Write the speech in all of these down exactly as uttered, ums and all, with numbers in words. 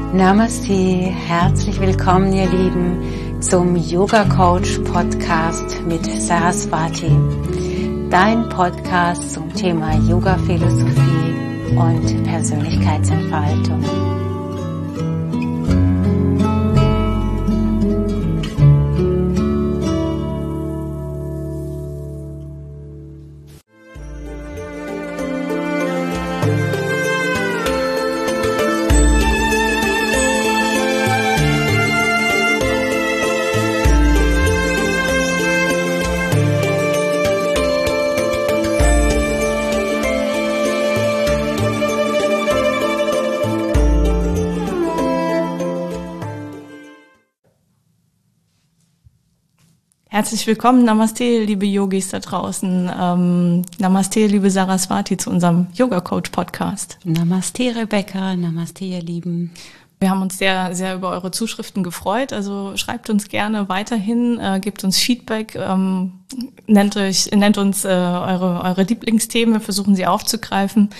Namaste, herzlich willkommen ihr Lieben zum Yoga Coach Podcast mit Saraswati, dein Podcast zum Thema Yoga Philosophie und Persönlichkeitsentfaltung. Herzlich willkommen, Namaste, liebe Yogis da draußen. Ähm, Namaste, liebe Saraswati, zu unserem Yoga Coach Podcast. Namaste, Rebecca. Namaste, ihr Lieben. Wir haben uns sehr, sehr über eure Zuschriften gefreut. Also schreibt uns gerne weiterhin, äh, gebt uns Feedback, ähm, nennt euch, nennt uns äh, eure, eure Lieblingsthemen. Wir versuchen sie aufzugreifen.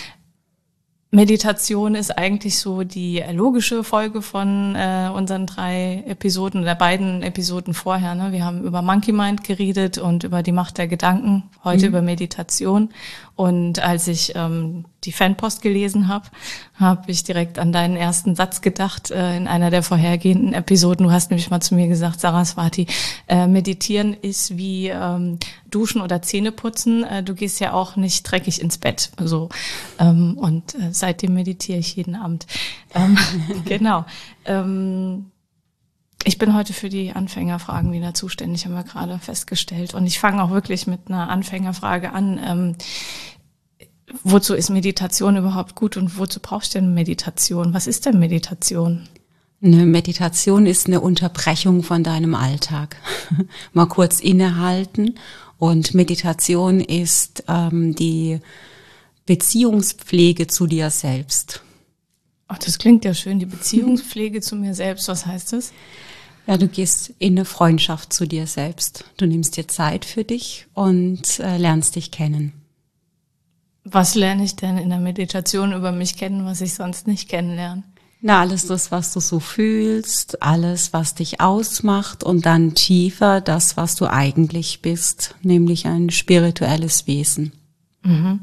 Meditation ist eigentlich so die logische Folge von äh, unseren drei Episoden oder beiden Episoden vorher. Ne? Wir haben über Monkey Mind geredet und über die Macht der Gedanken, heute mhm. über Meditation. Und als ich ähm, die Fanpost gelesen habe, habe ich direkt an deinen ersten Satz gedacht äh, in einer der vorhergehenden Episoden. Du hast nämlich mal zu mir gesagt, Saraswati, äh, meditieren ist wie ähm, Duschen oder Zähneputzen. Äh, du gehst ja auch nicht dreckig ins Bett. So. Ähm, und äh, seitdem meditiere ich jeden Abend. Ähm, genau. Ähm, ich bin heute für die Anfängerfragen wieder zuständig, haben wir gerade festgestellt. Und ich fange auch wirklich mit einer Anfängerfrage an. Ähm, wozu ist Meditation überhaupt gut und wozu brauchst du denn Meditation? Was ist denn Meditation? Eine Meditation ist eine Unterbrechung von deinem Alltag. Mal kurz innehalten. Und Meditation ist ähm, die Beziehungspflege zu dir selbst. Ach, das klingt ja schön, die Beziehungspflege zu mir selbst. Was heißt das? Ja, du gehst in eine Freundschaft zu dir selbst. Du nimmst dir Zeit für dich und äh, lernst dich kennen. Was lerne ich denn in der Meditation über mich kennen, was ich sonst nicht kennenlerne? Na, alles das, was du so fühlst, alles, was dich ausmacht und dann tiefer das, was du eigentlich bist, nämlich ein spirituelles Wesen. Mhm.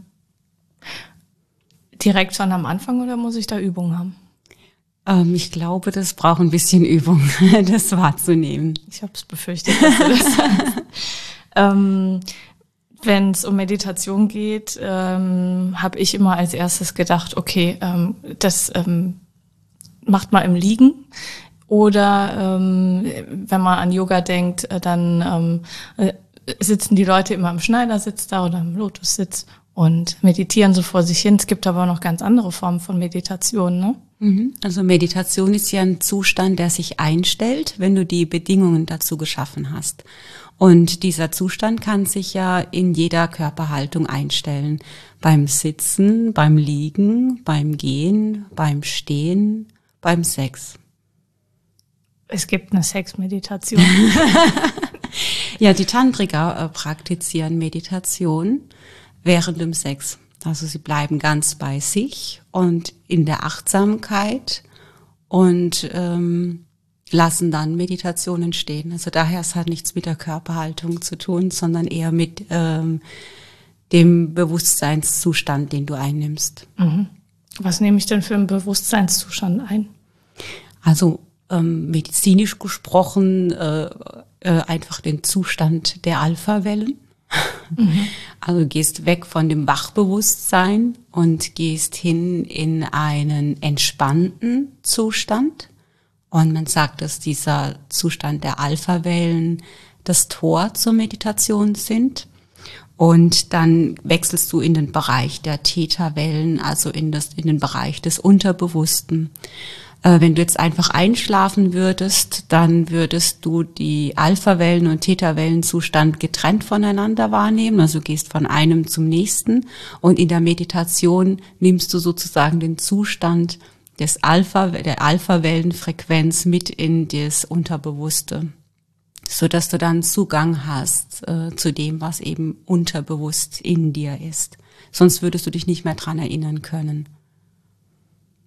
Direkt schon am Anfang oder muss ich da Übung haben? Ähm, ich glaube, das braucht ein bisschen Übung, das wahrzunehmen. Ich habe es befürchtet, dass du das sagst. ähm, Wenn es um Meditation geht, ähm, habe ich immer als erstes gedacht, okay, ähm, das ähm, macht man im Liegen. Oder ähm, wenn man an Yoga denkt, dann ähm, sitzen die Leute immer im Schneidersitz da oder im Lotussitz und meditieren so vor sich hin. Es gibt aber noch ganz andere Formen von Meditation, ne? Also Meditation ist ja ein Zustand, der sich einstellt, wenn du die Bedingungen dazu geschaffen hast. Und dieser Zustand kann sich ja in jeder Körperhaltung einstellen. Beim Sitzen, beim Liegen, beim Gehen, beim Stehen, beim Sex. Es gibt eine Sexmeditation. Ja, die Tantriker äh, praktizieren Meditation während dem Sex. Also sie bleiben ganz bei sich und in der Achtsamkeit und ähm, lassen dann Meditation entstehen. Also daher, es hat nichts mit der Körperhaltung zu tun, sondern eher mit ähm, dem Bewusstseinszustand, den du einnimmst. Mhm. Was nehme ich denn für einen Bewusstseinszustand ein? Also ähm, medizinisch gesprochen äh, äh, einfach den Zustand der Alpha-Wellen. Mhm. Also du gehst weg von dem Wachbewusstsein und gehst hin in einen entspannten Zustand. Und man sagt, dass dieser Zustand der Alpha-Wellen das Tor zur Meditation sind. Und dann wechselst du in den Bereich der Theta-Wellen, also in, das, in den Bereich des Unterbewussten. Äh, wenn du jetzt einfach einschlafen würdest, dann würdest du die Alpha-Wellen- und Theta-Wellenzustand getrennt voneinander wahrnehmen. Also du gehst von einem zum nächsten. Und in der Meditation nimmst du sozusagen den Zustand des Alpha, der Alpha-Wellenfrequenz mit in das Unterbewusste, so dass du dann Zugang hast äh, zu dem, was eben unterbewusst in dir ist. Sonst würdest du dich nicht mehr dran erinnern können.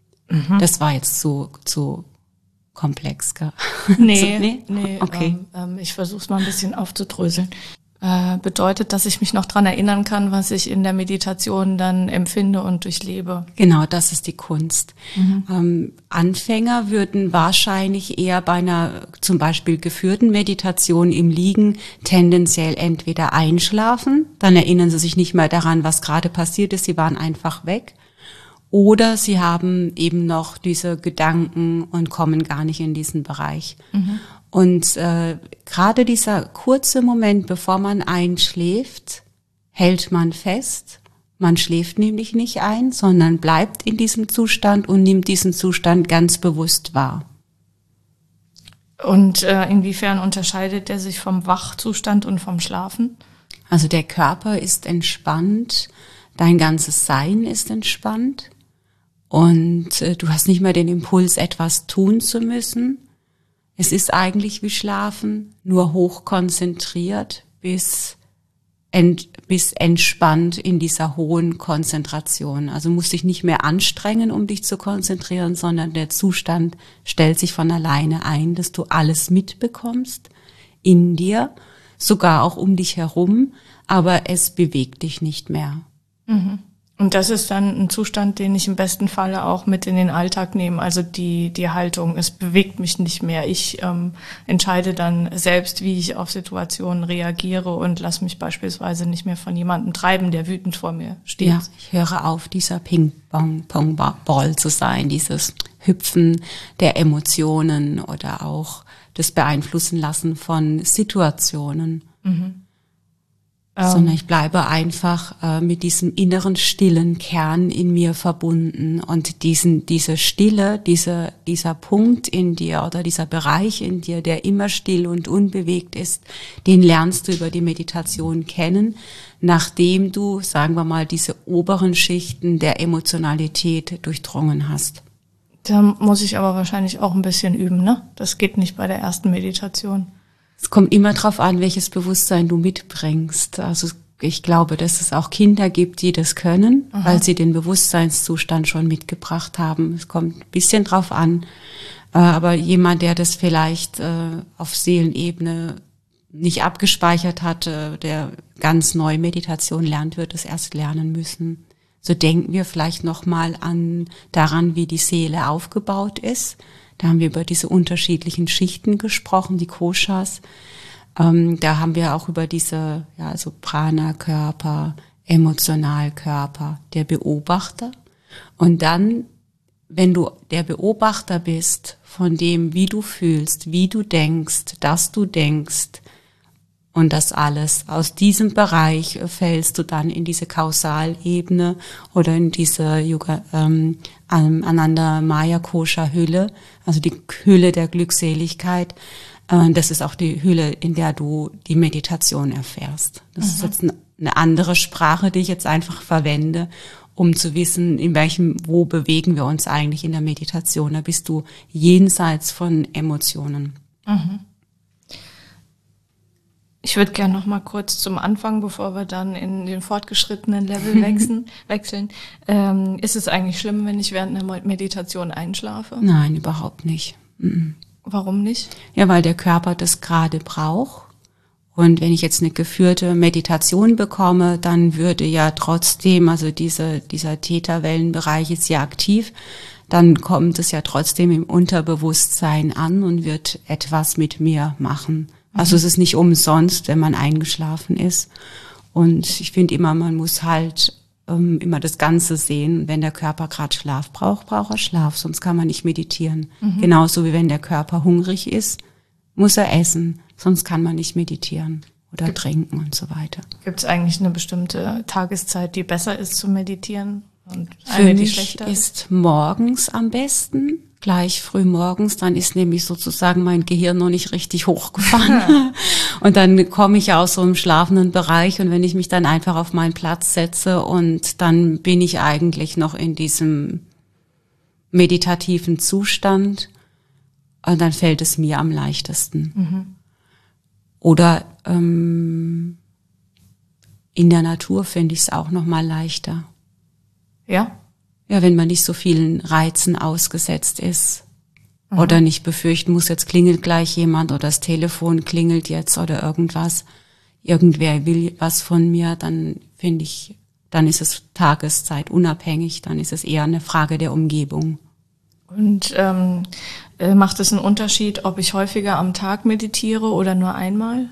Mhm. Das war jetzt zu, zu komplex, gell? Nee, so, nee? nee okay. ähm, ich versuche es mal ein bisschen aufzudröseln. Äh, bedeutet, dass ich mich noch dran erinnern kann, was ich in der Meditation dann empfinde und durchlebe. Genau, das ist die Kunst. Mhm. Ähm, Anfänger würden wahrscheinlich eher bei einer zum Beispiel geführten Meditation im Liegen tendenziell entweder einschlafen, dann erinnern sie sich nicht mehr daran, was gerade passiert ist, sie waren einfach weg. Oder sie haben eben noch diese Gedanken und kommen gar nicht in diesen Bereich. Mhm. Und äh, gerade dieser kurze Moment, bevor man einschläft, hält man fest. Man schläft nämlich nicht ein, sondern bleibt in diesem Zustand und nimmt diesen Zustand ganz bewusst wahr. Und äh, inwiefern unterscheidet er sich vom Wachzustand und vom Schlafen? Also der Körper ist entspannt, dein ganzes Sein ist entspannt und äh, du hast nicht mehr den Impuls, etwas tun zu müssen. Es ist eigentlich wie Schlafen, nur hochkonzentriert bis, ent, bis entspannt in dieser hohen Konzentration. Also musst dich nicht mehr anstrengen, um dich zu konzentrieren, sondern der Zustand stellt sich von alleine ein, dass du alles mitbekommst in dir, sogar auch um dich herum, aber es bewegt dich nicht mehr. Mhm. Und das ist dann ein Zustand, den ich im besten Falle auch mit in den Alltag nehme. Also die die Haltung, es bewegt mich nicht mehr. Ich ähm, entscheide dann selbst, wie ich auf Situationen reagiere und lasse mich beispielsweise nicht mehr von jemandem treiben, der wütend vor mir steht. Ja, ich höre auf, dieser Ping-Pong-Ball zu sein, dieses Hüpfen der Emotionen oder auch das Beeinflussen lassen von Situationen. Mhm. Sondern ich bleibe einfach äh, mit diesem inneren stillen Kern in mir verbunden und diesen diese Stille, diese dieser Punkt in dir oder dieser Bereich in dir, der immer still und unbewegt ist, den lernst du über die Meditation kennen, nachdem du, sagen wir mal, diese oberen Schichten der Emotionalität durchdrungen hast. Da muss ich aber wahrscheinlich auch ein bisschen üben, ne? Das geht nicht bei der ersten Meditation. Es kommt immer darauf an, welches Bewusstsein du mitbringst. Also ich glaube, dass es auch Kinder gibt, die das können, aha, weil sie den Bewusstseinszustand schon mitgebracht haben. Es kommt ein bisschen drauf an. Aber jemand, der das vielleicht auf Seelenebene nicht abgespeichert hat, der ganz neu Meditation lernt, wird es erst lernen müssen. So denken wir vielleicht nochmal an daran, wie die Seele aufgebaut ist. Da haben wir über diese unterschiedlichen Schichten gesprochen, die Koshas. Ähm, da haben wir auch über diese, ja, also Prana-Körper, Emotionalkörper, der Beobachter. Und dann, wenn du der Beobachter bist von dem, wie du fühlst, wie du denkst, dass du denkst und das alles, aus diesem Bereich fällst du dann in diese Kausalebene oder in diese Yoga, ähm, Ananda-Maya-Kosha-Hülle, also die Hülle der Glückseligkeit. Äh, das ist auch die Hülle, in der du die Meditation erfährst. Das mhm. ist jetzt eine andere Sprache, die ich jetzt einfach verwende, um zu wissen, in welchem, wo bewegen wir uns eigentlich in der Meditation. Da bist du jenseits von Emotionen. Mhm. Ich würde gerne noch mal kurz zum Anfang, bevor wir dann in den fortgeschrittenen Level wechseln. wechseln. Ähm, ist es eigentlich schlimm, wenn ich während einer Meditation einschlafe? Nein, überhaupt nicht. Mhm. Warum nicht? Ja, weil der Körper das gerade braucht. Und wenn ich jetzt eine geführte Meditation bekomme, dann würde ja trotzdem, also diese, dieser Theta-Wellenbereich ist ja aktiv, dann kommt es ja trotzdem im Unterbewusstsein an und wird etwas mit mir machen. Also es ist nicht umsonst, wenn man eingeschlafen ist. Und ich finde immer, man muss halt ähm, immer das Ganze sehen. Wenn der Körper gerade Schlaf braucht, braucht er Schlaf, sonst kann man nicht meditieren. Mhm. Genauso wie wenn der Körper hungrig ist, muss er essen, sonst kann man nicht meditieren oder Gibt, trinken und so weiter. Gibt es eigentlich eine bestimmte Tageszeit, die besser ist zum Meditieren und eine, Für mich die schlechter ist? ist morgens am besten. Gleich früh morgens, dann ist nämlich sozusagen mein Gehirn noch nicht richtig hochgefahren. Und dann komme ich aus so einem schlafenden Bereich und wenn ich mich dann einfach auf meinen Platz setze und dann bin ich eigentlich noch in diesem meditativen Zustand und dann fällt es mir am leichtesten. Mhm. Oder ähm, in der Natur finde ich es auch noch mal leichter. Ja? Ja, wenn man nicht so vielen Reizen ausgesetzt ist. Mhm. Oder nicht befürchten muss, jetzt klingelt gleich jemand oder das Telefon klingelt jetzt oder irgendwas. Irgendwer will was von mir, dann finde ich, dann ist es tageszeitunabhängig, dann ist es eher eine Frage der Umgebung. Und ähm, macht es einen Unterschied, ob ich häufiger am Tag meditiere oder nur einmal?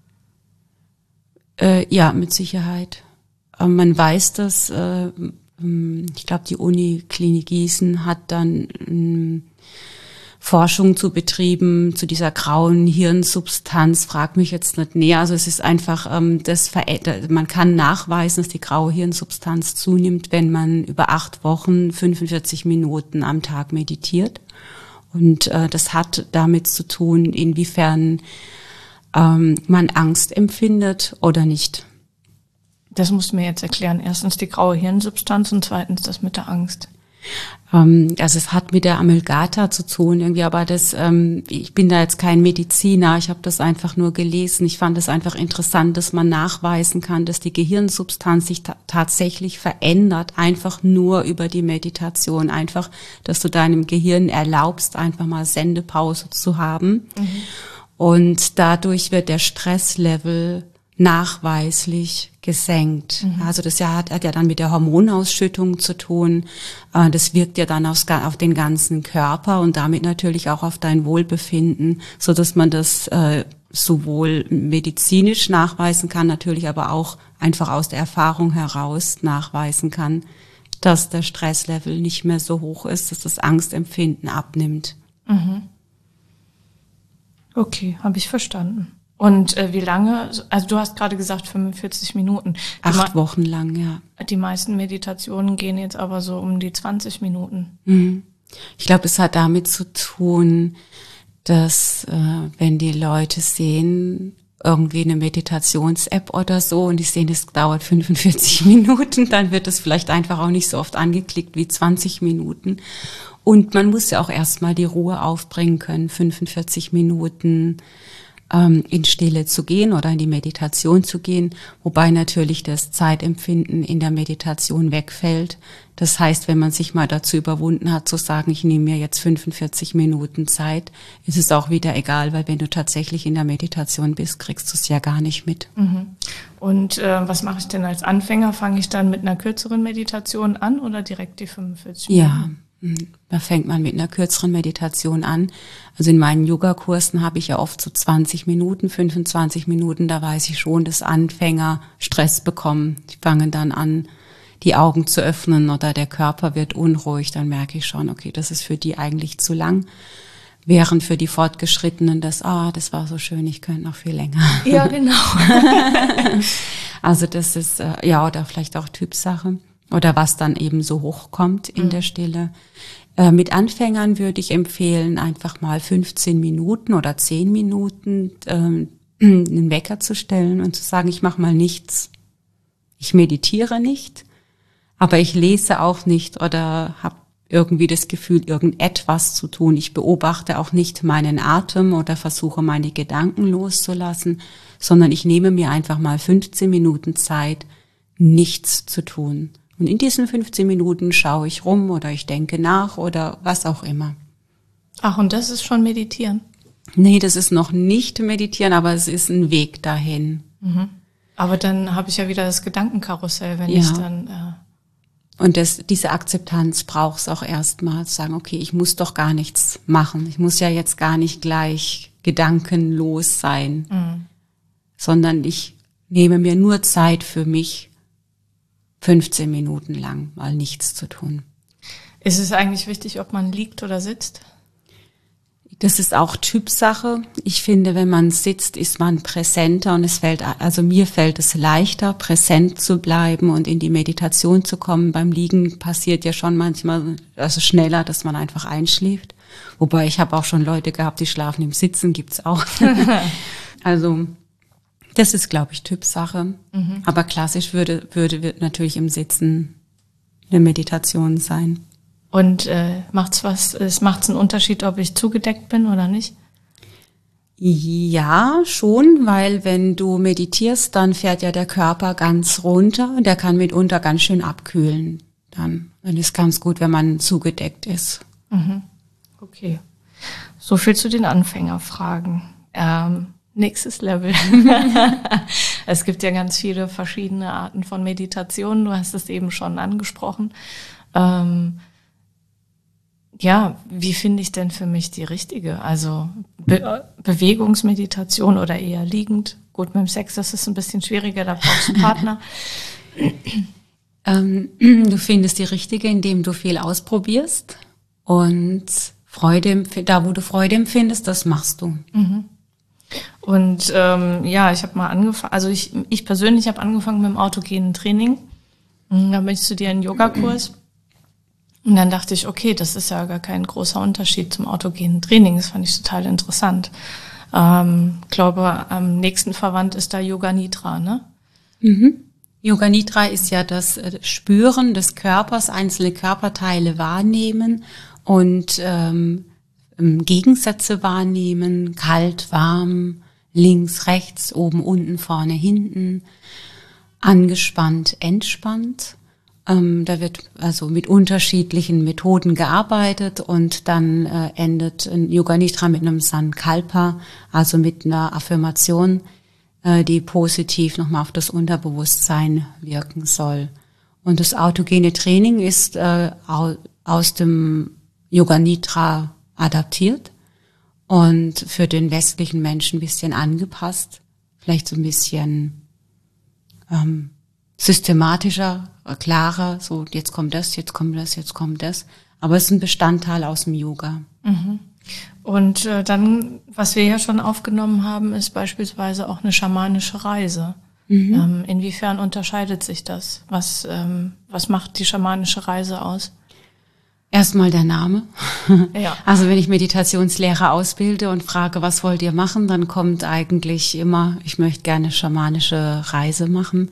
Äh, ja, mit Sicherheit. Äh, man weiß das, äh, ich glaube, die Uniklinik Gießen hat dann äh, Forschung zu betrieben zu dieser grauen Hirnsubstanz, frag mich jetzt nicht näher. Also es ist einfach, ähm, das verändert. Man kann nachweisen, dass die graue Hirnsubstanz zunimmt, wenn man über acht Wochen fünfundvierzig Minuten am Tag meditiert. Und äh, das hat damit zu tun, inwiefern ähm, man Angst empfindet oder nicht. Das musst du mir jetzt erklären. Erstens die graue Hirnsubstanz und zweitens das mit der Angst. Also es hat mit der Amygdala zu tun irgendwie, aber das, ähm, ich bin da jetzt kein Mediziner, ich habe das einfach nur gelesen. Ich fand es einfach interessant, dass man nachweisen kann, dass die Gehirnsubstanz sich ta- tatsächlich verändert, einfach nur über die Meditation, einfach, dass du deinem Gehirn erlaubst, einfach mal Sendepause zu haben. Mhm. Und dadurch wird der Stresslevel nachweislich gesenkt. Mhm. Also das ja, hat, hat ja dann mit der Hormonausschüttung zu tun. Das wirkt ja dann aufs, auf den ganzen Körper und damit natürlich auch auf dein Wohlbefinden, so dass man das äh, sowohl medizinisch nachweisen kann, natürlich aber auch einfach aus der Erfahrung heraus nachweisen kann, dass der Stresslevel nicht mehr so hoch ist, dass das Angstempfinden abnimmt. Mhm. Okay, habe ich verstanden. Und äh, wie lange, also du hast gerade gesagt fünfundvierzig Minuten. Die Acht Ma- Wochen lang, ja. Die meisten Meditationen gehen jetzt aber so um die zwanzig Minuten. Mhm. Ich glaube, es hat damit zu tun, dass äh, wenn die Leute sehen, irgendwie eine Meditations-App oder so und die sehen, es dauert fünfundvierzig Minuten, dann wird es vielleicht einfach auch nicht so oft angeklickt wie zwanzig Minuten. Und man muss ja auch erstmal die Ruhe aufbringen können, fünfundvierzig Minuten in Stille zu gehen oder in die Meditation zu gehen, wobei natürlich das Zeitempfinden in der Meditation wegfällt. Das heißt, wenn man sich mal dazu überwunden hat, zu sagen, ich nehme mir jetzt fünfundvierzig Minuten Zeit, ist es auch wieder egal, weil wenn du tatsächlich in der Meditation bist, kriegst du es ja gar nicht mit. Mhm. Und äh, was mache ich denn als Anfänger? Fange ich dann mit einer kürzeren Meditation an oder direkt die fünfundvierzig Minuten? Ja. Da fängt man mit einer kürzeren Meditation an. Also in meinen Yogakursen habe ich ja oft so zwanzig Minuten, fünfundzwanzig Minuten. Da weiß ich schon, dass Anfänger Stress bekommen. Die fangen dann an, die Augen zu öffnen oder der Körper wird unruhig. Dann merke ich schon, okay, das ist für die eigentlich zu lang. Während für die Fortgeschrittenen das, ah, das war so schön, ich könnte noch viel länger. Ja, genau. Also das ist, ja, oder vielleicht auch Typsache. Oder was dann eben so hochkommt in mhm. der Stille. Äh, mit Anfängern würde ich empfehlen, einfach mal fünfzehn Minuten oder zehn Minuten ähm, einen Wecker zu stellen und zu sagen, ich mache mal nichts. Ich meditiere nicht, aber ich lese auch nicht oder habe irgendwie das Gefühl, irgendetwas zu tun. Ich beobachte auch nicht meinen Atem oder versuche, meine Gedanken loszulassen, sondern ich nehme mir einfach mal fünfzehn Minuten Zeit, nichts zu tun. Und in diesen fünfzehn Minuten schaue ich rum oder ich denke nach oder was auch immer. Ach, und das ist schon Meditieren? Nee, das ist noch nicht Meditieren, aber es ist ein Weg dahin. Mhm. Aber dann habe ich ja wieder das Gedankenkarussell, wenn ja. ich dann... Äh Und das, diese Akzeptanz braucht es auch erstmal, zu sagen, okay, ich muss doch gar nichts machen. Ich muss ja jetzt gar nicht gleich gedankenlos sein, mhm. sondern ich nehme mir nur Zeit für mich, fünfzehn Minuten lang mal nichts zu tun. Ist es eigentlich wichtig, ob man liegt oder sitzt? Das ist auch Typsache. Ich finde, wenn man sitzt, ist man präsenter und es fällt, also mir fällt es leichter, präsent zu bleiben und in die Meditation zu kommen. Beim Liegen passiert ja schon manchmal, also schneller, dass man einfach einschläft. Wobei ich habe auch schon Leute gehabt, die schlafen im Sitzen, gibt's auch. Also das ist, glaube ich, Typsache. Mhm. Aber klassisch würde, würde, wird natürlich im Sitzen eine Meditation sein. Und äh, macht's was? Es macht's einen Unterschied, ob ich zugedeckt bin oder nicht? Ja, schon, weil wenn du meditierst, dann fährt ja der Körper ganz runter und der kann mitunter ganz schön abkühlen. dann. Dann ist ganz gut, wenn man zugedeckt ist. Mhm. Okay. So viel zu den Anfängerfragen. Ähm, nächstes Level. Es gibt ja ganz viele verschiedene Arten von Meditation. Du hast es eben schon angesprochen. Ähm, ja, wie finde ich denn für mich die richtige? Also Be- Bewegungsmeditation oder eher liegend? Gut, mit dem Sex, das ist ein bisschen schwieriger, da brauchst du einen Partner. Ähm, du findest die richtige, indem du viel ausprobierst und Freude, da wo du Freude empfindest, das machst du. Mhm. Und ähm, ja, ich habe mal angefangen, also ich, ich persönlich habe angefangen mit dem autogenen Training. Und dann bin ich zu dir in einen Yogakurs. Und dann dachte ich, okay, das ist ja gar kein großer Unterschied zum autogenen Training. Das fand ich total interessant. Ähm, glaube, am nächsten verwandt ist da Yoga Nidra, ne? Mhm. Yoga Nidra ist ja das Spüren des Körpers, einzelne Körperteile wahrnehmen und ähm, Gegensätze wahrnehmen, kalt, warm, links, rechts, oben, unten, vorne, hinten, angespannt, entspannt. Ähm, da wird also mit unterschiedlichen Methoden gearbeitet und dann äh, endet ein Yoga Nidra mit einem Sankalpa, also mit einer Affirmation, äh, die positiv nochmal auf das Unterbewusstsein wirken soll. Und das autogene Training ist äh, aus dem Yoga Nidra adaptiert und für den westlichen Menschen ein bisschen angepasst, vielleicht so ein bisschen ähm, systematischer, klarer, so jetzt kommt das, jetzt kommt das, jetzt kommt das. Aber es ist ein Bestandteil aus dem Yoga. Mhm. Und äh, dann, was wir ja schon aufgenommen haben, ist beispielsweise auch eine schamanische Reise. Mhm. Ähm, inwiefern unterscheidet sich das? Was, ähm, was macht die schamanische Reise aus? Erstmal der Name. Ja. Also wenn ich Meditationslehrer ausbilde und frage, was wollt ihr machen, dann kommt eigentlich immer, ich möchte gerne schamanische Reise machen.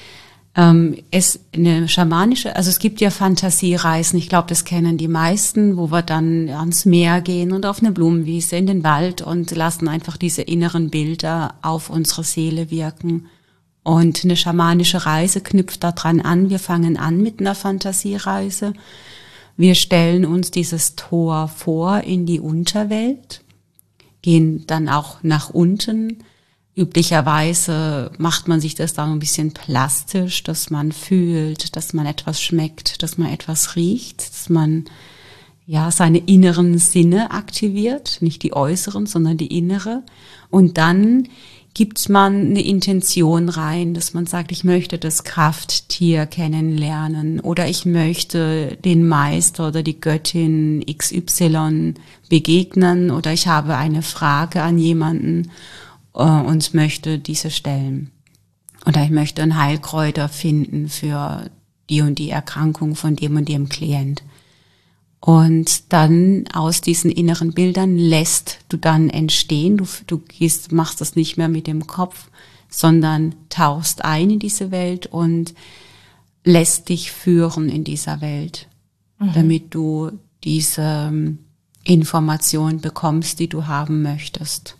Ähm, es eine schamanische, also es gibt ja Fantasiereisen, ich glaube, das kennen die meisten, wo wir dann ans Meer gehen und auf eine Blumenwiese, in den Wald und lassen einfach diese inneren Bilder auf unsere Seele wirken. Und eine schamanische Reise knüpft daran an, wir fangen an mit einer Fantasiereise. Wir stellen uns dieses Tor vor in die Unterwelt, gehen dann auch nach unten. Üblicherweise macht man sich das dann ein bisschen plastisch, dass man fühlt, dass man etwas schmeckt, dass man etwas riecht, dass man ja seine inneren Sinne aktiviert, nicht die äußeren, sondern die innere. Und dann gibt man eine Intention rein, dass man sagt, ich möchte das Krafttier kennenlernen oder ich möchte den Meister oder die Göttin X Y begegnen oder ich habe eine Frage an jemanden äh, und möchte diese stellen. Oder ich möchte ein Heilkräuter finden für die und die Erkrankung von dem und dem Klient. Und dann aus diesen inneren Bildern lässt du dann entstehen. Du, du gehst, machst das nicht mehr mit dem Kopf, sondern tauchst ein in diese Welt und lässt dich führen in dieser Welt, mhm. damit du diese Information bekommst, die du haben möchtest.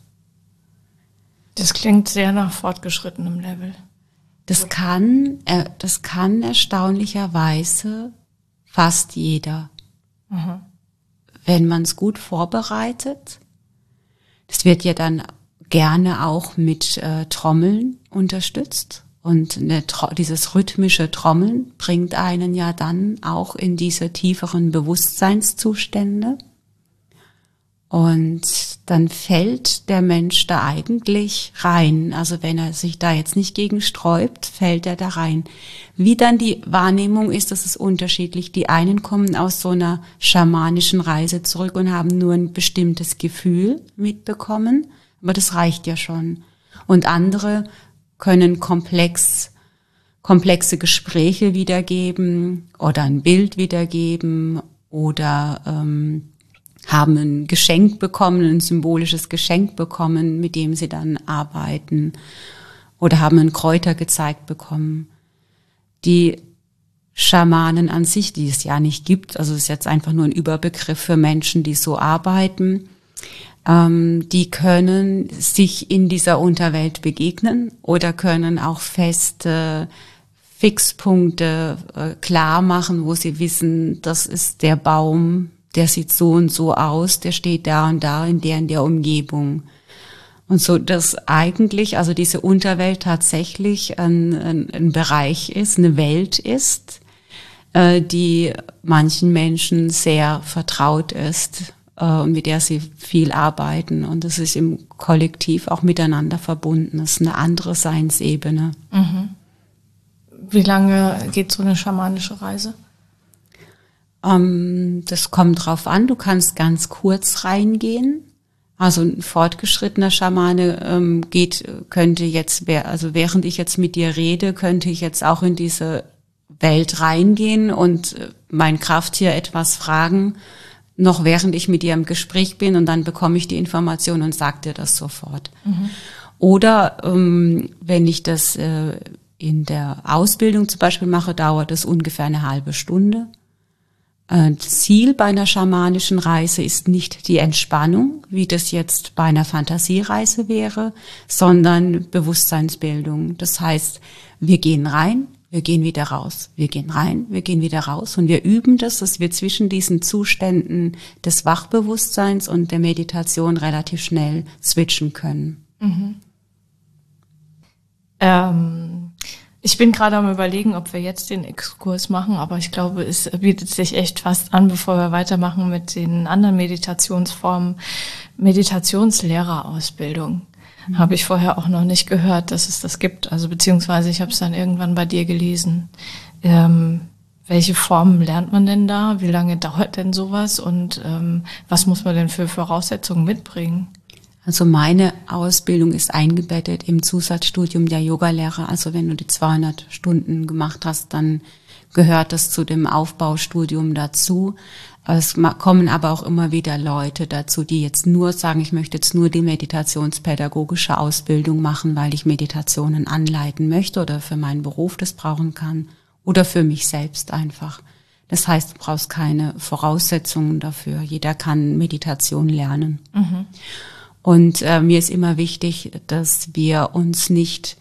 Das klingt sehr nach fortgeschrittenem Level. Das kann, äh, das kann erstaunlicherweise fast jeder. Mhm. Wenn man es gut vorbereitet. Das wird ja dann gerne auch mit äh, Trommeln unterstützt. Und eine, dieses rhythmische Trommeln bringt einen ja dann auch in diese tieferen Bewusstseinszustände. Und dann fällt der Mensch da eigentlich rein. Also wenn er sich da jetzt nicht gegen sträubt, fällt er da rein. Wie dann die Wahrnehmung ist, das ist unterschiedlich. Die einen kommen aus so einer schamanischen Reise zurück und haben nur ein bestimmtes Gefühl mitbekommen. Aber das reicht ja schon. Und andere können komplex, komplexe Gespräche wiedergeben oder ein Bild wiedergeben oder ähm, haben ein Geschenk bekommen, ein symbolisches Geschenk bekommen, mit dem sie dann arbeiten oder haben einen Kräuter gezeigt bekommen. Die Schamanen an sich, die es ja nicht gibt, also es ist jetzt einfach nur ein Überbegriff für Menschen, die so arbeiten, ähm, die können sich in dieser Unterwelt begegnen oder können auch feste, Fixpunkte äh, klar machen, wo sie wissen, das ist der Baum, der sieht so und so aus, der steht da und da in der in der Umgebung. Und so, dass eigentlich, also diese Unterwelt tatsächlich ein, ein, ein Bereich ist, eine Welt ist, äh, die manchen Menschen sehr vertraut ist, äh, mit der sie viel arbeiten. Und das ist im Kollektiv auch miteinander verbunden. Das ist eine andere Seinsebene. Mhm. Wie lange geht so eine schamanische Reise? Ähm, das kommt drauf an. Du kannst ganz kurz reingehen. Also ein fortgeschrittener Schamane ähm, geht, könnte jetzt, also während ich jetzt mit dir rede, könnte ich jetzt auch in diese Welt reingehen und mein Krafttier etwas fragen, noch während ich mit dir im Gespräch bin, und dann bekomme ich die Information und sage dir das sofort. Mhm. Oder ähm, wenn ich das äh, in der Ausbildung zum Beispiel mache, dauert das ungefähr eine halbe Stunde. Ziel bei einer schamanischen Reise ist nicht die Entspannung, wie das jetzt bei einer Fantasiereise wäre, sondern Bewusstseinsbildung. Das heißt, wir gehen rein, wir gehen wieder raus, wir gehen rein, wir gehen wieder raus, und wir üben das, dass wir zwischen diesen Zuständen des Wachbewusstseins und der Meditation relativ schnell switchen können. Mhm. Ähm Ich bin gerade am Überlegen, ob wir jetzt den Exkurs machen, aber ich glaube, es bietet sich echt fast an, bevor wir weitermachen mit den anderen Meditationsformen. Meditationslehrerausbildung. Mhm. Habe ich vorher auch noch nicht gehört, dass es das gibt. Also beziehungsweise ich habe es dann irgendwann bei dir gelesen. Ähm, welche Formen lernt man denn da? Wie lange dauert denn sowas? Und ähm, was muss man denn für Voraussetzungen mitbringen? Also meine Ausbildung ist eingebettet im Zusatzstudium der Yogalehrer. Also wenn du die zweihundert Stunden gemacht hast, dann gehört das zu dem Aufbaustudium dazu. Es kommen aber auch immer wieder Leute dazu, die jetzt nur sagen, ich möchte jetzt nur die meditationspädagogische Ausbildung machen, weil ich Meditationen anleiten möchte oder für meinen Beruf das brauchen kann oder für mich selbst einfach. Das heißt, du brauchst keine Voraussetzungen dafür. Jeder kann Meditation lernen. Mhm. Und äh, mir ist immer wichtig, dass wir uns nicht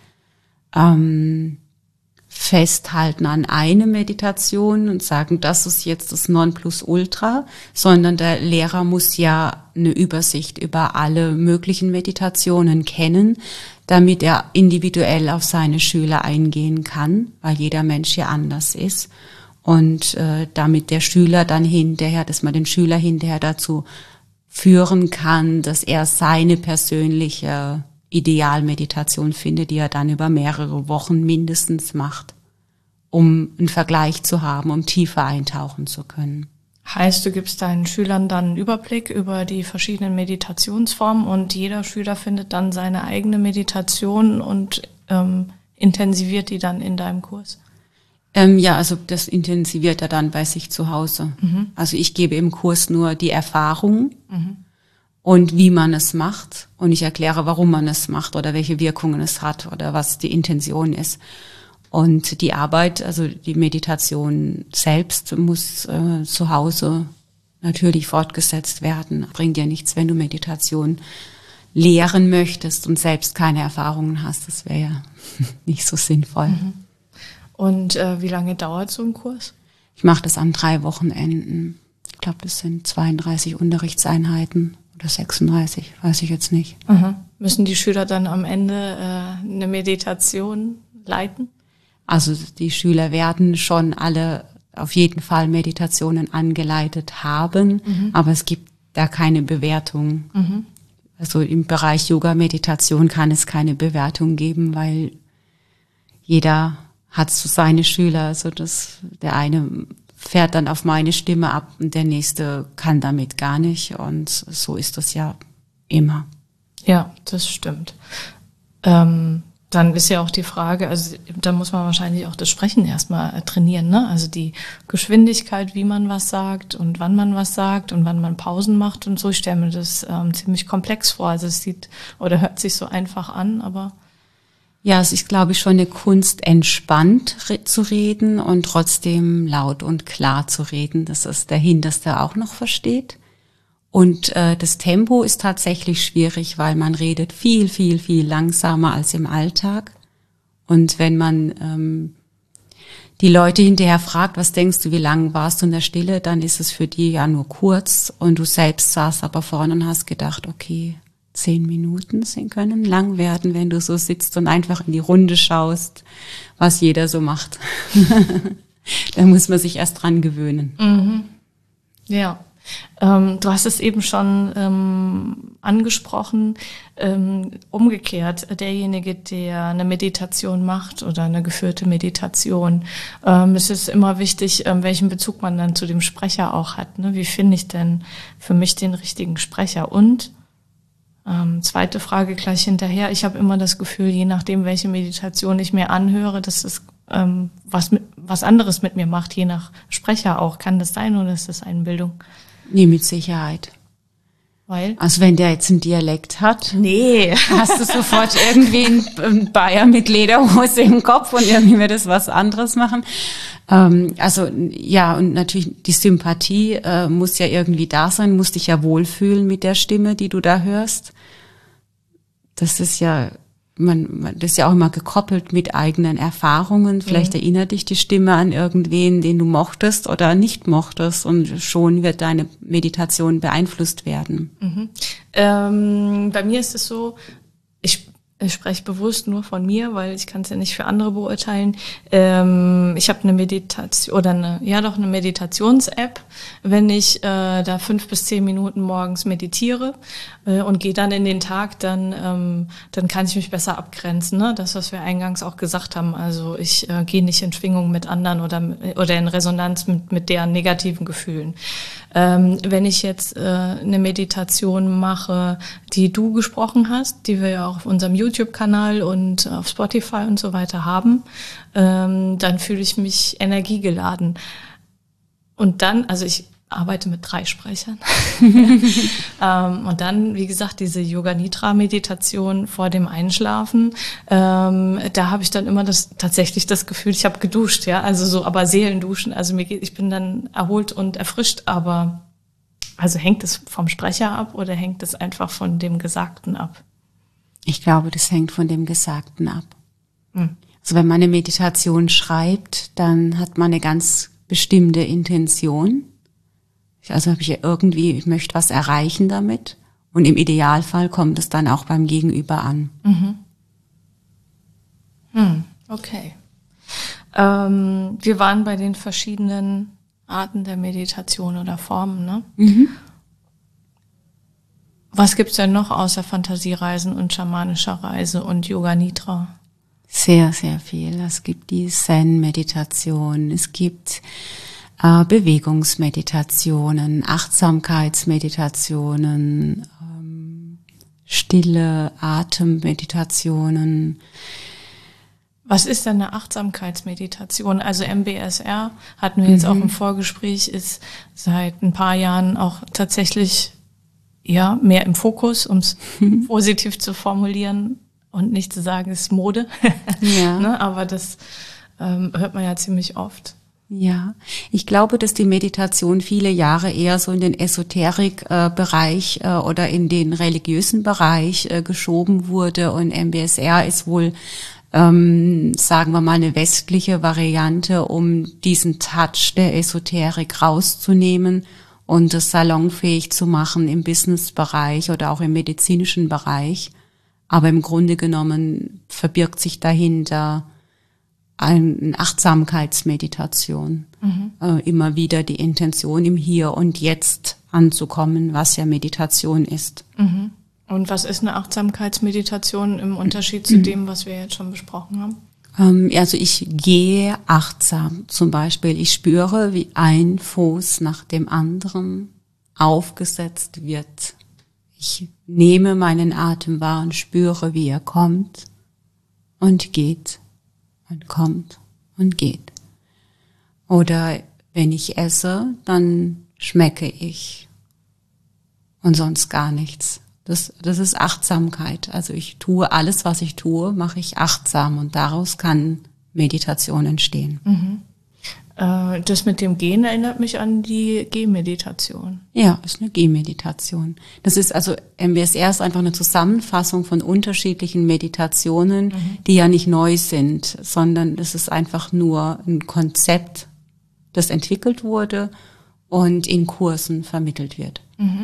ähm, festhalten an eine Meditation und sagen, das ist jetzt das Nonplusultra, sondern der Lehrer muss ja eine Übersicht über alle möglichen Meditationen kennen, damit er individuell auf seine Schüler eingehen kann, weil jeder Mensch ja anders ist. Und äh, damit der Schüler dann hinterher, dass man den Schüler hinterher dazu führen kann, dass er seine persönliche Idealmeditation findet, die er dann über mehrere Wochen mindestens macht, um einen Vergleich zu haben, um tiefer eintauchen zu können. Heißt, du gibst deinen Schülern dann einen Überblick über die verschiedenen Meditationsformen und jeder Schüler findet dann seine eigene Meditation und ähm, intensiviert die dann in deinem Kurs? Ähm, ja, also das intensiviert er dann bei sich zu Hause. Mhm. Also ich gebe im Kurs nur die Erfahrung mhm. und wie man es macht, und ich erkläre, warum man es macht oder welche Wirkungen es hat oder was die Intention ist. Und die Arbeit, also die Meditation selbst, muss äh, zu Hause natürlich fortgesetzt werden. Bringt dir nichts, wenn du Meditation lehren möchtest und selbst keine Erfahrungen hast. Das wäre ja nicht so sinnvoll. Mhm. Und äh, wie lange dauert so ein Kurs? Ich mache das an drei Wochenenden. Ich glaube, das sind zweiunddreißig Unterrichtseinheiten oder sechsunddreißig, weiß ich jetzt nicht. Mhm. Müssen die Schüler dann am Ende äh, eine Meditation leiten? Also die Schüler werden schon alle auf jeden Fall Meditationen angeleitet haben, mhm. aber es gibt da keine Bewertung. Mhm. Also im Bereich Yoga-Meditation kann es keine Bewertung geben, weil jeder hat so seine Schüler, also das, der eine fährt dann auf meine Stimme ab und der nächste kann damit gar nicht, und so ist das ja immer. Ja, das stimmt. Ähm, dann ist ja auch die Frage, also da muss man wahrscheinlich auch das Sprechen erstmal trainieren, ne? Also die Geschwindigkeit, wie man was sagt und wann man was sagt und wann man Pausen macht und so. Ich stelle mir das ähm, ziemlich komplex vor. Also es sieht oder hört sich so einfach an, aber ja, es ist, glaube ich, schon eine Kunst, entspannt re- zu reden und trotzdem laut und klar zu reden, dass es der Hinterste auch noch versteht. Und äh, das Tempo ist tatsächlich schwierig, weil man redet viel, viel, viel langsamer als im Alltag. Und wenn man ähm, die Leute hinterher fragt, was denkst du, wie lange warst du in der Stille, dann ist es für die ja nur kurz und du selbst saßt aber vorne und hast gedacht, okay, zehn Minuten können lang werden, wenn du so sitzt und einfach in die Runde schaust, was jeder so macht. Da muss man sich erst dran gewöhnen. Mhm. Ja. Ähm, du hast es eben schon ähm, angesprochen, ähm, umgekehrt, derjenige, der eine Meditation macht oder eine geführte Meditation, ähm, es ist immer wichtig, ähm, welchen Bezug man dann zu dem Sprecher auch hat. Ne? Wie finde ich denn für mich den richtigen Sprecher? Und ähm, zweite Frage gleich hinterher, ich habe immer das Gefühl, je nachdem, welche Meditation ich mir anhöre, dass es ähm, was, mit, was anderes mit mir macht, je nach Sprecher auch. Kann das sein oder ist das Einbildung? Nee, mit Sicherheit. Weil? Also wenn der jetzt einen Dialekt hat, nee, hast du sofort irgendwie einen Bayer mit Lederhose im Kopf und irgendwie wird das was anderes machen. Ähm, also ja, und natürlich die Sympathie äh, muss ja irgendwie da sein, musst dich ja wohlfühlen mit der Stimme, die du da hörst. Das ist ja, man, man das ist ja auch immer gekoppelt mit eigenen Erfahrungen. Vielleicht mhm. erinnert dich die Stimme an irgendwen, den du mochtest oder nicht mochtest und schon wird deine Meditation beeinflusst werden. Mhm. Ähm, bei mir ist es so, ich Ich spreche bewusst nur von mir, weil ich kann es ja nicht für andere beurteilen. Ähm, ich habe eine Meditation oder eine, ja doch eine Meditations-App, wenn ich äh, da fünf bis zehn Minuten morgens meditiere äh, und gehe dann in den Tag, dann ähm, dann kann ich mich besser abgrenzen. Ne? Das, was wir eingangs auch gesagt haben. Also ich äh, gehe nicht in Schwingung mit anderen oder oder in Resonanz mit mit deren negativen Gefühlen. Ähm, wenn ich jetzt äh, eine Meditation mache, die du gesprochen hast, die wir ja auch auf unserem YouTube-Kanal und auf Spotify und so weiter haben, ähm, dann fühle ich mich energiegeladen. Und dann, also ich arbeite mit drei Sprechern. ähm, und dann, wie gesagt, diese Yoga-Nidra-Meditation vor dem Einschlafen, ähm, da habe ich dann immer das tatsächlich das Gefühl, ich habe geduscht, ja, also so, aber Seelenduschen, also mir geht, ich bin dann erholt und erfrischt, aber also hängt es vom Sprecher ab oder hängt es einfach von dem Gesagten ab? Ich glaube, das hängt von dem Gesagten ab. Hm. Also wenn man eine Meditation schreibt, dann hat man eine ganz bestimmte Intention. Also habe ich ja irgendwie, ich möchte was erreichen damit. Und im Idealfall kommt es dann auch beim Gegenüber an. Mhm. Hm, okay. Ähm, wir waren bei den verschiedenen Arten der Meditation oder Formen, ne? Mhm. Was gibt's denn noch außer Fantasiereisen und schamanischer Reise und Yoga Nidra? Sehr, sehr viel. Es gibt die Zen-Meditation, es gibt äh, Bewegungsmeditationen, Achtsamkeitsmeditationen, ähm, stille Atemmeditationen. Was ist denn eine Achtsamkeitsmeditation? Also M B S R, hatten wir jetzt mhm. auch im Vorgespräch, ist seit ein paar Jahren auch tatsächlich ja mehr im Fokus, um es mhm. positiv zu formulieren und nicht zu sagen, es ist Mode. Ja. Ne? Aber das ähm, hört man ja ziemlich oft. Ja, ich glaube, dass die Meditation viele Jahre eher so in den Esoterik-Bereich äh, oder in den religiösen Bereich äh, geschoben wurde und M B S R ist wohl, ähm, sagen wir mal, eine westliche Variante, um diesen Touch der Esoterik rauszunehmen und es salonfähig zu machen im Business-Bereich oder auch im medizinischen Bereich. Aber im Grunde genommen verbirgt sich dahinter eine Achtsamkeitsmeditation. Mhm. Äh, immer wieder die Intention, im Hier und Jetzt anzukommen, was ja Meditation ist. Mhm. Und was ist eine Achtsamkeitsmeditation im Unterschied zu dem, was wir jetzt schon besprochen haben? Ähm, also ich gehe achtsam. Zum Beispiel, ich spüre, wie ein Fuß nach dem anderen aufgesetzt wird. Ich nehme meinen Atem wahr und spüre, wie er kommt und geht. Und kommt und geht. Oder wenn ich esse, dann schmecke ich und sonst gar nichts. Das, das ist Achtsamkeit. Also ich tue alles, was ich tue, mache ich achtsam und daraus kann Meditation entstehen. Mhm. Das mit dem Gehen erinnert mich an die Gehmeditation. Ja, ist eine Gehmeditation. Das ist also M B S R ist einfach eine Zusammenfassung von unterschiedlichen Meditationen, mhm. die ja nicht neu sind, sondern es ist einfach nur ein Konzept, das entwickelt wurde und in Kursen vermittelt wird. Mhm.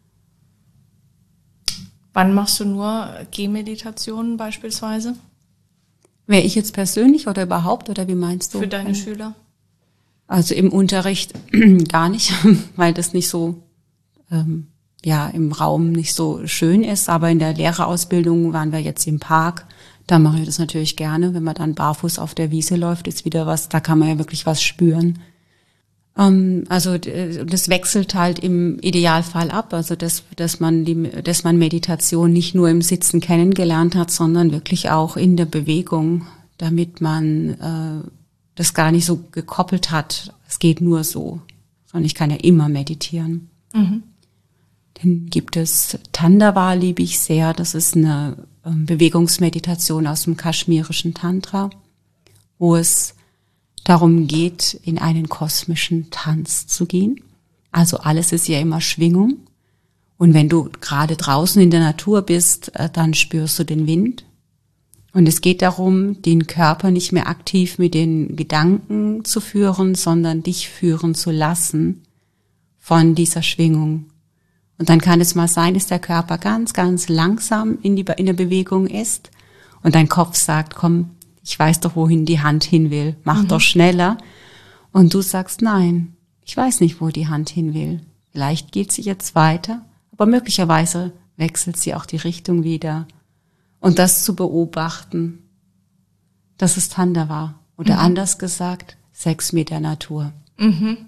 Wann machst du nur Gehmeditationen beispielsweise? Wäre ich jetzt persönlich oder überhaupt, oder wie meinst du? Für deine Schüler? Also im Unterricht gar nicht, weil das nicht so, ähm, ja, im Raum nicht so schön ist. Aber in der Lehrerausbildung waren wir jetzt im Park. Da mache ich das natürlich gerne. Wenn man dann barfuß auf der Wiese läuft, ist wieder was, da kann man ja wirklich was spüren. Ähm, also das wechselt halt im Idealfall ab. Also dass, dass man die, dass man Meditation nicht nur im Sitzen kennengelernt hat, sondern wirklich auch in der Bewegung, damit man äh, das gar nicht so gekoppelt hat, es geht nur so, sondern ich kann ja immer meditieren. Mhm. Dann gibt es Tandava, liebe ich sehr, das ist eine ähm, Bewegungsmeditation aus dem kaschmirischen Tantra, wo es darum geht, in einen kosmischen Tanz zu gehen. Also alles ist ja immer Schwingung. Und wenn du gerade draußen in der Natur bist, äh, dann spürst du den Wind. Und es geht darum, den Körper nicht mehr aktiv mit den Gedanken zu führen, sondern dich führen zu lassen von dieser Schwingung. Und dann kann es mal sein, dass der Körper ganz, ganz langsam in, die, in der Bewegung ist und dein Kopf sagt, komm, ich weiß doch, wohin die Hand hin will, mach mhm. doch schneller. Und du sagst, nein, ich weiß nicht, wo die Hand hin will. Vielleicht geht sie jetzt weiter, aber möglicherweise wechselt sie auch die Richtung wieder. Und das zu beobachten, das ist Tandava. Oder mhm. anders gesagt, Sex mit der Natur. Mhm.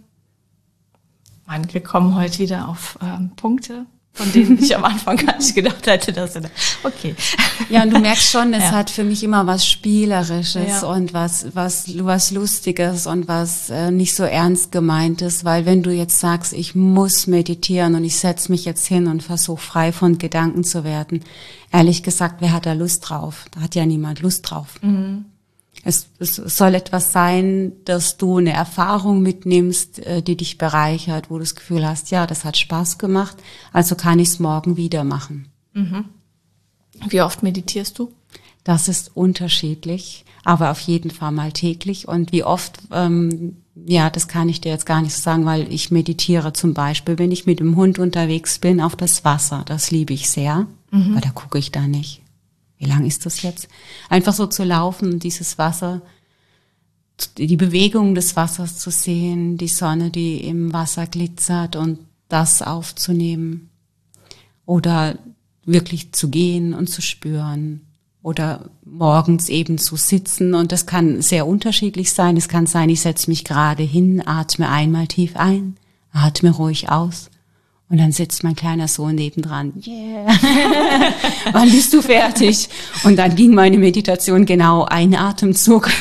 Mann, wir kommen heute wieder auf ähm, Punkte, von denen ich am Anfang gar nicht gedacht hätte, dass du da, okay. Ja, und du merkst schon, es ja. hat für mich immer was Spielerisches ja. und was, was, was Lustiges und was äh, nicht so ernst gemeintes, weil wenn du jetzt sagst, ich muss meditieren und ich setze mich jetzt hin und versuche frei von Gedanken zu werden, ehrlich gesagt, wer hat da Lust drauf? Da hat ja niemand Lust drauf. Mhm. Es, es soll etwas sein, dass du eine Erfahrung mitnimmst, die dich bereichert, wo du das Gefühl hast, ja, das hat Spaß gemacht, also kann ich es morgen wieder machen. Mhm. Wie oft meditierst du? Das ist unterschiedlich, aber auf jeden Fall mal täglich. Und wie oft, ähm, ja, das kann ich dir jetzt gar nicht so sagen, weil ich meditiere zum Beispiel, wenn ich mit dem Hund unterwegs bin, auf das Wasser. Das liebe ich sehr, mhm. aber da gucke ich da nicht. Wie lang ist das jetzt? Einfach so zu laufen, dieses Wasser, die Bewegung des Wassers zu sehen, die Sonne, die im Wasser glitzert und das aufzunehmen. Oder wirklich zu gehen und zu spüren. Oder morgens eben zu sitzen. Und das kann sehr unterschiedlich sein. Es kann sein, ich setze mich gerade hin, atme einmal tief ein, atme ruhig aus. Und dann sitzt mein kleiner Sohn nebendran. Yeah. Wann bist du fertig? Und dann ging meine Meditation genau ein Atemzug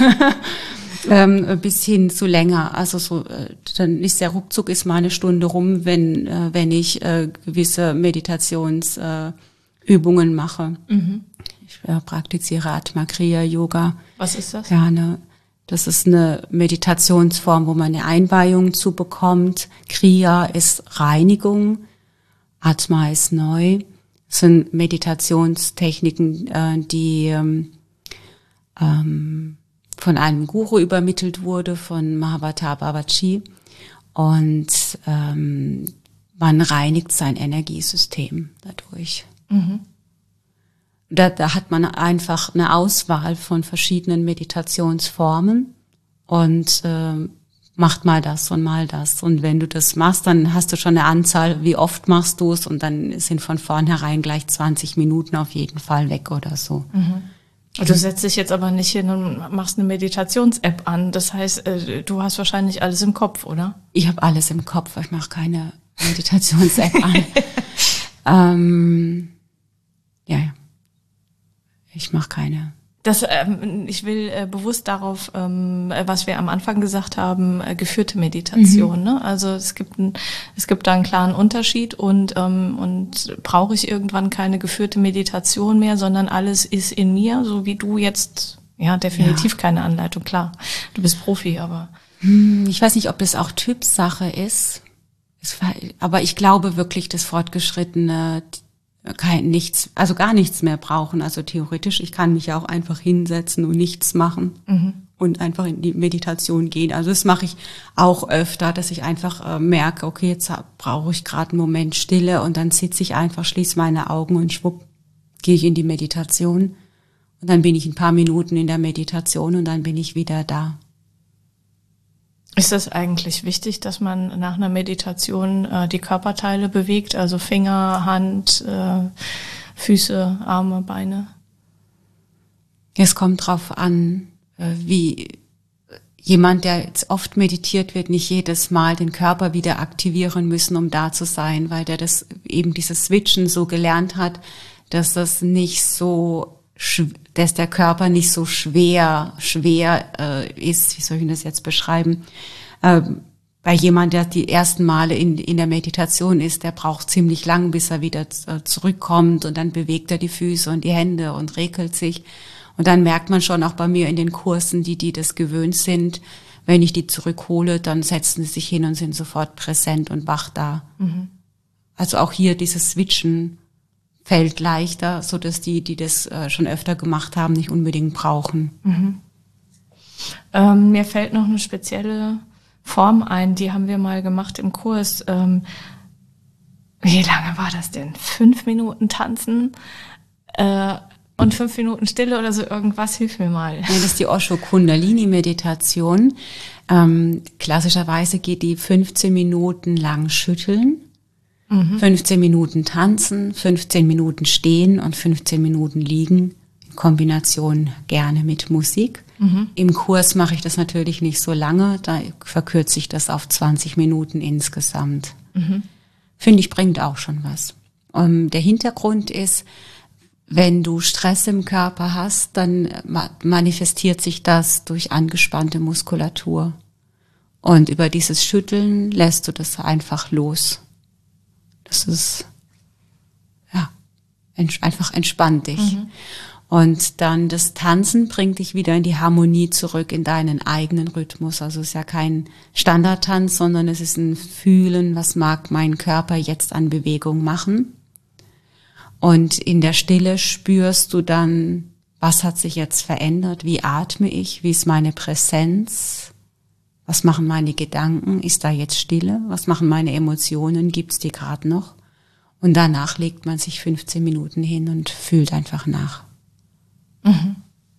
ähm, bis hin zu länger. Also so, dann ist der ruckzuck ist mal eine Stunde rum, wenn äh, wenn ich äh, gewisse Meditationsübungen äh, mache. Mhm. Ich äh, praktiziere Atma Kriya Yoga. Was ist das? Gerne. Das ist eine Meditationsform, wo man eine Einweihung zu bekommt. Kriya ist Reinigung, Atma ist neu. Das sind Meditationstechniken, die ähm, von einem Guru übermittelt wurde, von Mahavata Babaji. Und ähm, man reinigt sein Energiesystem dadurch. Mhm. Da, da hat man einfach eine Auswahl von verschiedenen Meditationsformen und äh, macht mal das und mal das. Und wenn du das machst, dann hast du schon eine Anzahl, wie oft machst du es und dann sind von vornherein gleich zwanzig Minuten auf jeden Fall weg oder so. Mhm. Du setzt dich jetzt aber nicht hin und machst eine Meditations-App an. Das heißt, du hast wahrscheinlich alles im Kopf, oder? Ich habe alles im Kopf. Ich mache keine Meditations-App an. ähm, ja, ja. Ich mache keine. Das, ähm, ich will äh, bewusst darauf, ähm, was wir am Anfang gesagt haben, äh, geführte Meditation. Mhm. Ne? Also es gibt ein, es gibt da einen klaren Unterschied und ähm, und brauche ich irgendwann keine geführte Meditation mehr, sondern alles ist in mir, so wie du jetzt. Ja, definitiv ja. Keine Anleitung, klar. Du bist Profi, aber Ich weiß nicht, ob das auch Typsache ist, aber ich glaube wirklich, dass Fortgeschrittene kein nichts, also gar nichts mehr brauchen. Also theoretisch, ich kann mich ja auch einfach hinsetzen und nichts machen mhm. und einfach in die Meditation gehen. Also das mache ich auch öfter, dass ich einfach äh, merke, okay, jetzt brauche ich gerade einen Moment Stille und dann sitze ich einfach, schließe meine Augen und schwupp, gehe ich in die Meditation. Und dann bin ich ein paar Minuten in der Meditation und dann bin ich wieder da. Ist es eigentlich wichtig, dass man nach einer Meditation äh, die Körperteile bewegt, also Finger, Hand, äh, Füße, Arme, Beine? Es kommt drauf an, äh, wie jemand, der jetzt oft meditiert wird, nicht jedes Mal den Körper wieder aktivieren müssen, um da zu sein, weil der das eben dieses Switchen so gelernt hat, dass das nicht so dass der Körper nicht so schwer, schwer äh, ist, wie soll ich das jetzt beschreiben, äh, bei jemand, der die ersten Male in, in der Meditation ist, der braucht ziemlich lang, bis er wieder äh, zurückkommt und dann bewegt er die Füße und die Hände und regelt sich. Und dann merkt man schon auch bei mir in den Kursen, die, die das gewöhnt sind, wenn ich die zurückhole, dann setzen sie sich hin und sind sofort präsent und wach da. Mhm. Also auch hier dieses Switchen fällt leichter, so dass die, die das äh, schon öfter gemacht haben, nicht unbedingt brauchen. Mhm. Ähm, mir fällt noch eine spezielle Form ein, die haben wir mal gemacht im Kurs. Ähm, wie lange war das denn? Fünf Minuten tanzen äh, und fünf Minuten Stille oder so irgendwas? Hilf mir mal. Ja, das ist die Osho Kundalini Meditation. Ähm, klassischerweise geht die fünfzehn Minuten lang schütteln. Mhm. fünfzehn Minuten tanzen, fünfzehn Minuten stehen und fünfzehn Minuten liegen, in Kombination gerne mit Musik. Mhm. Im Kurs mache ich das natürlich nicht so lange, da verkürze ich das auf zwanzig Minuten insgesamt. Mhm. Finde ich, bringt auch schon was. Um, der Hintergrund ist, wenn du Stress im Körper hast, dann ma- manifestiert sich das durch angespannte Muskulatur. Und über dieses Schütteln lässt du das einfach los. Das ist, ja, ents- einfach entspannt dich. Mhm. Und dann das Tanzen bringt dich wieder in die Harmonie zurück, in deinen eigenen Rhythmus. Also es ist ja kein Standardtanz, sondern es ist ein Fühlen, was mag mein Körper jetzt an Bewegung machen. Und in der Stille spürst du dann, was hat sich jetzt verändert, wie atme ich, wie ist meine Präsenz, was machen meine Gedanken, ist da jetzt Stille, was machen meine Emotionen, gibt's die gerade noch? Und danach legt man sich fünfzehn Minuten hin und fühlt einfach nach. Mhm.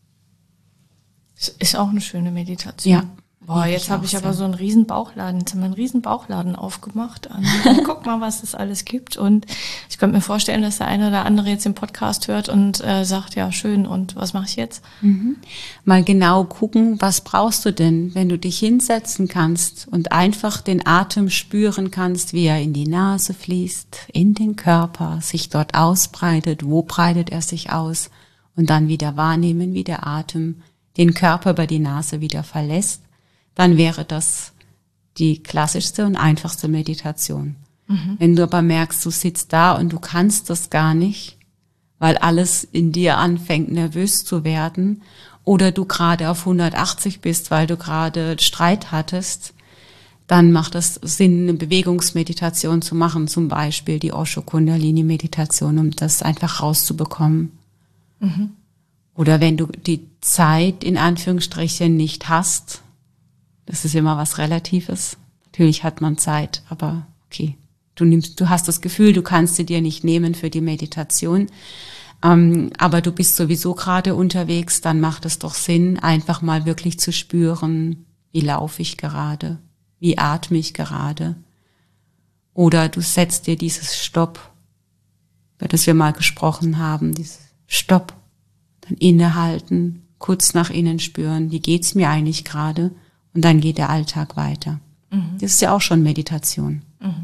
Das ist auch eine schöne Meditation. Ja. Boah, jetzt habe ich aber so einen riesen Bauchladen. Jetzt haben wir einen riesen Bauchladen aufgemacht. Und guck mal, was es alles gibt. Und ich könnte mir vorstellen, dass der eine oder andere jetzt den Podcast hört und äh, sagt, ja, schön, und was mache ich jetzt? Mhm. Mal genau gucken, was brauchst du denn, wenn du dich hinsetzen kannst und einfach den Atem spüren kannst, wie er in die Nase fließt, in den Körper, sich dort ausbreitet, wo breitet er sich aus und dann wieder wahrnehmen, wie der Atem den Körper über die Nase wieder verlässt. Dann wäre das die klassischste und einfachste Meditation. Mhm. Wenn du aber merkst, du sitzt da und du kannst das gar nicht, weil alles in dir anfängt, nervös zu werden, oder du gerade auf hundertachtzig bist, weil du gerade Streit hattest, dann macht es Sinn, eine Bewegungsmeditation zu machen, zum Beispiel die Osho Kundalini Meditation, um das einfach rauszubekommen. Mhm. Oder wenn du die Zeit in Anführungsstrichen nicht hast, das ist immer was Relatives. Natürlich hat man Zeit, aber okay, du nimmst, du hast das Gefühl, du kannst sie dir nicht nehmen für die Meditation, ähm, aber du bist sowieso gerade unterwegs, dann macht es doch Sinn, einfach mal wirklich zu spüren, wie laufe ich gerade, wie atme ich gerade. Oder du setzt dir dieses Stopp, über das wir mal gesprochen haben, dieses Stopp, dann innehalten, kurz nach innen spüren, wie geht's mir eigentlich gerade? Und dann geht der Alltag weiter. Mhm. Das ist ja auch schon Meditation. Mhm.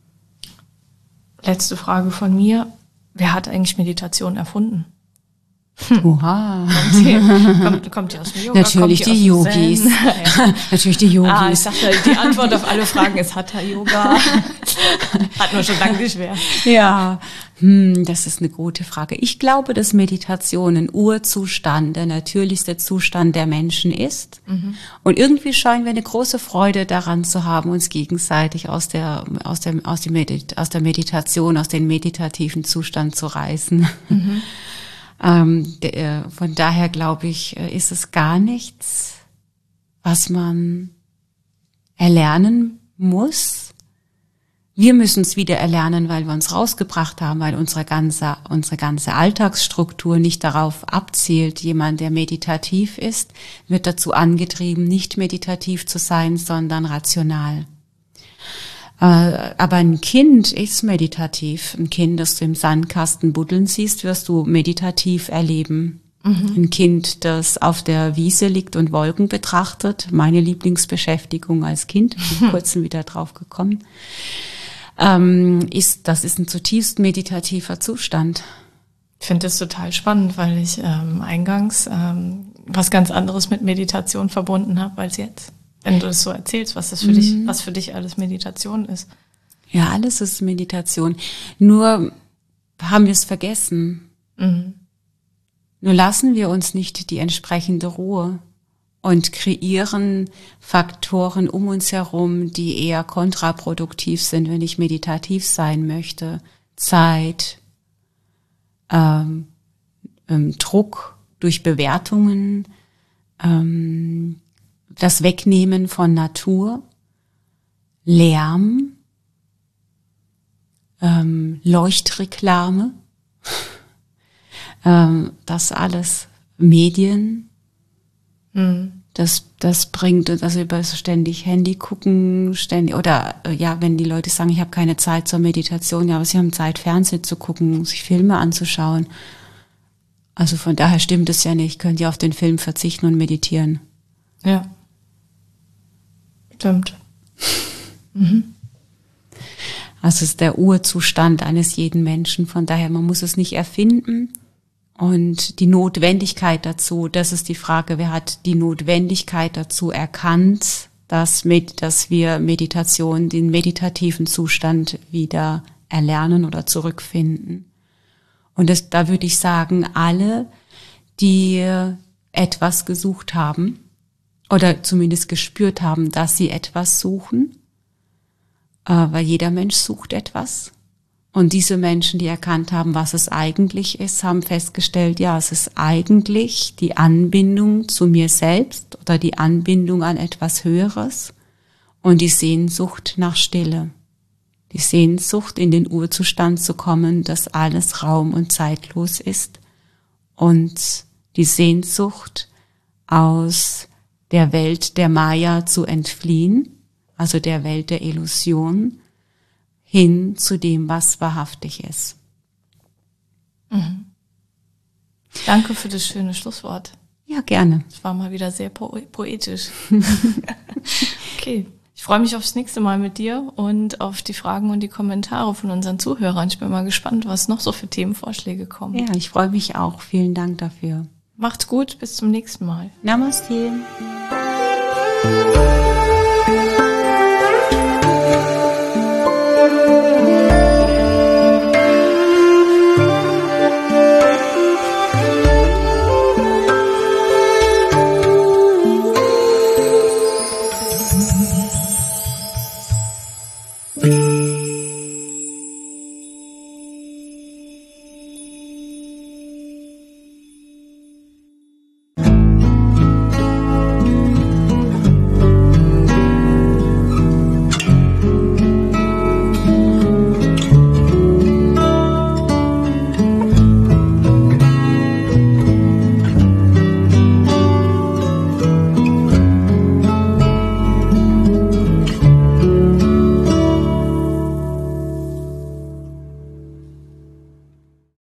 Letzte Frage von mir. Wer hat eigentlich Meditation erfunden? Oha. Kommt die, kommt, kommt die aus dem Yoga? Natürlich kommt die, die aus dem Yogis. Zen? Ja. Natürlich die Yogis. Ah, ich dachte, die Antwort auf alle Fragen ist Hatha Yoga. Hat man schon lange geschwärmt. Ja, hm, das ist eine gute Frage. Ich glaube, dass Meditation ein Urzustand, der natürlichste Zustand der Menschen ist. Mhm. Und irgendwie scheinen wir eine große Freude daran zu haben, uns gegenseitig aus der, aus der, aus der, Medit- aus der Meditation, aus dem meditativen Zustand zu reißen. Mhm. Ähm, de, von daher glaube ich, ist es gar nichts, was man erlernen muss. Wir müssen es wieder erlernen, weil wir uns rausgebracht haben, weil unsere ganze, unsere ganze Alltagsstruktur nicht darauf abzielt. Jemand, der meditativ ist, wird dazu angetrieben, nicht meditativ zu sein, sondern rational. Aber ein Kind ist meditativ. Ein Kind, das du im Sandkasten buddeln siehst, wirst du meditativ erleben. Mhm. Ein Kind, das auf der Wiese liegt und Wolken betrachtet, meine Lieblingsbeschäftigung als Kind, bin vor kurzem wieder drauf gekommen, ähm, ist, das ist ein zutiefst meditativer Zustand. Ich finde das total spannend, weil ich ähm, eingangs ähm, was ganz anderes mit Meditation verbunden habe als jetzt. Wenn du das so erzählst, was das für mhm. dich, was für dich alles Meditation ist. Ja, alles ist Meditation. Nur haben wir es vergessen. Mhm. Nur lassen wir uns nicht die entsprechende Ruhe und kreieren Faktoren um uns herum, die eher kontraproduktiv sind, wenn ich meditativ sein möchte. Zeit, ähm, ähm, Druck durch Bewertungen, ähm, das Wegnehmen von Natur, Lärm, ähm, Leuchtreklame, ähm, das alles, Medien, mhm. das das bringt uns, also über ständig Handy gucken, ständig, oder ja, wenn die Leute sagen, ich habe keine Zeit zur Meditation, ja, aber sie haben Zeit, Fernsehen zu gucken, sich Filme anzuschauen. Also von daher stimmt es ja nicht, könnt ihr auf den Film verzichten und meditieren. Ja. Stimmt. Mhm. Also es ist der Urzustand eines jeden Menschen. Von daher, man muss es nicht erfinden. Und die Notwendigkeit dazu, das ist die Frage, wer hat die Notwendigkeit dazu erkannt, dass, mit, dass wir Meditation, den meditativen Zustand wieder erlernen oder zurückfinden. Und das, da würde ich sagen, alle, die etwas gesucht haben, oder zumindest gespürt haben, dass sie etwas suchen, äh, weil jeder Mensch sucht etwas. Und diese Menschen, die erkannt haben, was es eigentlich ist, haben festgestellt, ja, es ist eigentlich die Anbindung zu mir selbst oder die Anbindung an etwas Höheres und die Sehnsucht nach Stille. Die Sehnsucht, in den Urzustand zu kommen, dass alles raum- und zeitlos ist und die Sehnsucht aus der Welt der Maya zu entfliehen, also der Welt der Illusion, hin zu dem, was wahrhaftig ist. Mhm. Danke für das schöne Schlusswort. Ja, gerne. Es war mal wieder sehr po- poetisch. Okay, ich freue mich aufs nächste Mal mit dir und auf die Fragen und die Kommentare von unseren Zuhörern. Ich bin mal gespannt, was noch so für Themenvorschläge kommen. Ja, ich freue mich auch. Vielen Dank dafür. Macht's gut, bis zum nächsten Mal. Namaste.